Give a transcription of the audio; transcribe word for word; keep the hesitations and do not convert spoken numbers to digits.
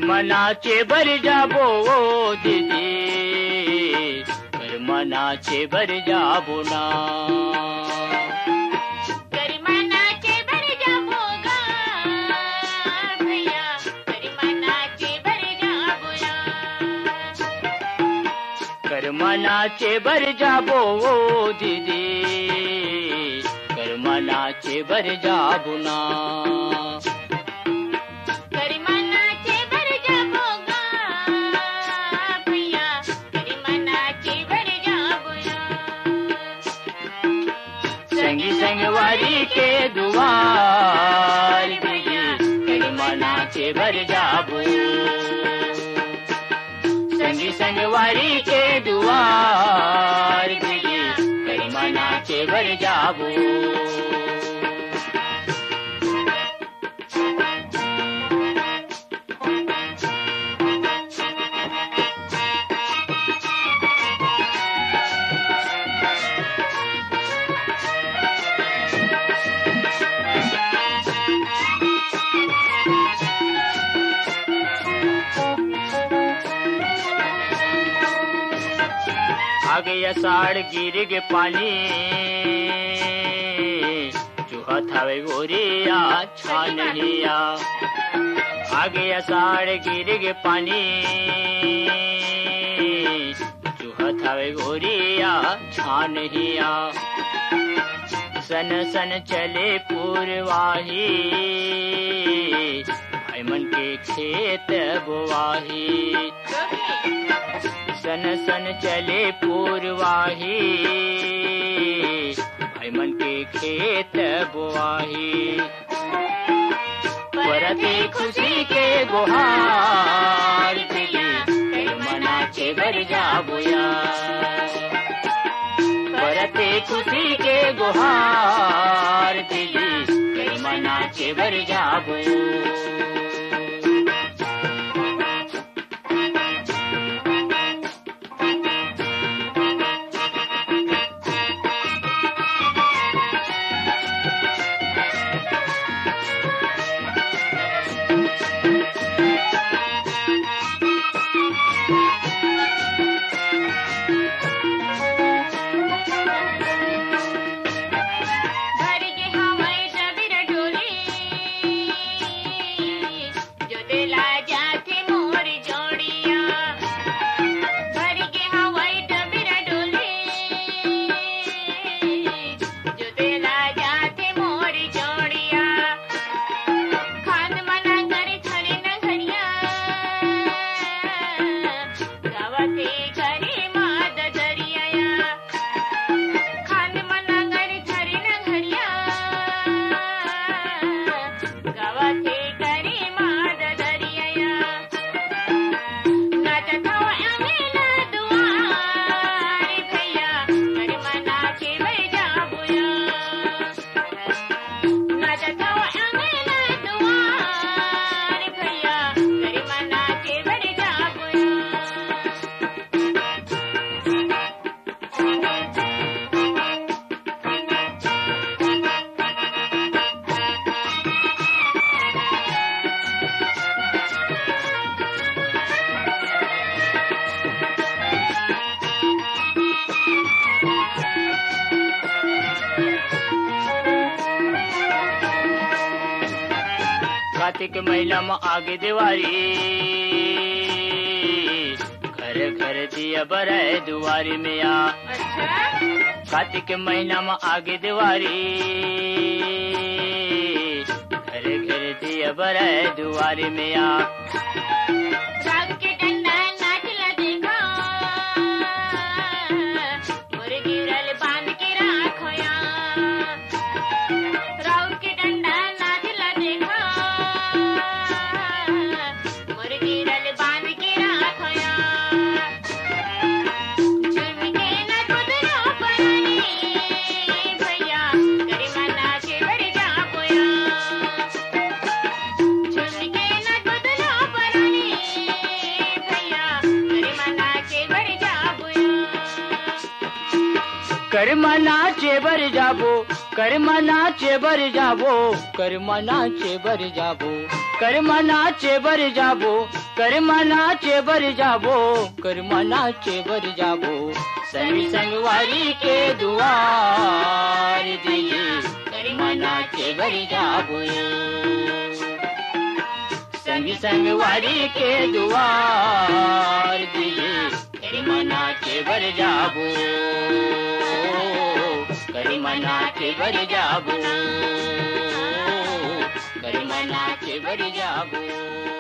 कर्मनाचे बर जाबो ओ दीदी, कर्मनाचे बर जाबो ना। कर्मनाचे बर जाबो गा भैया, कर्मनाचे बर जाबो ना। कर्मनाचे बर जाबो ओ दीदी, कर्मनाचे बर जाबो ना। संगी संगवारी के दुआर दीदी, कर्मनाचे बर जाबो। संगी संगवारी के दुआर दीदी, कर्मनाचे बर जाबो। आगे अषाढ़ गिर गे पानी, चूहा थावे गोरिया छान हिया। आगे अषाढ़ गिर गे पानी, चूहा थावे गोरिया छान हिया। सन सन चले पूर्वाही, भाई मन के खेत बुवाही। सन सन चले पूर्वाही, भाई मन के खेत बुआही। परते खुशी के गुहार दीदी, कर्मनाचे बर जाबोया। परते खुशी के गुहार दीदी, कर्मनाचे बर जाबो। कार्तिक महिना में आगे दिवारी, घर घर दिया बराए दुआरी में आ। कार्तिक महिना में आगे दिवारी, घर घर दिया बराए दुआरी में आ। कर्मनाचे बर जाबो, कर्मनाचे बर जाबो, कर्मनाचे बर जाबो। करमानाचे बर जाबो करमानाचे बर जाबो करमानाचे बर जाबो संगी संगवारी के दुआर दिए करमानाचे बर जाबो संगी संगवारी के दुआर दिए करमानाचे बर जाबो करमानाचे बर जाबो करमानाचे बर जाबो।